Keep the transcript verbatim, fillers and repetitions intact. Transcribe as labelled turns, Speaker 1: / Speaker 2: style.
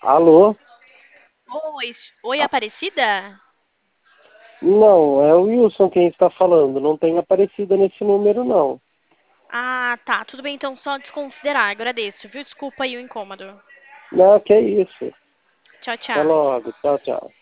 Speaker 1: Alô?
Speaker 2: Oi, oi,
Speaker 1: Ah,
Speaker 2: Aparecida?
Speaker 1: não, é o Wilson quem está falando. Não tem Aparecida nesse número, não.
Speaker 2: Ah, tá. Tudo bem, então só desconsiderar. Agradeço, viu? Desculpa aí o incômodo.
Speaker 1: Não, que é isso.
Speaker 2: Tchau,
Speaker 1: Até
Speaker 2: tchau.
Speaker 1: logo. Tchau, tchau.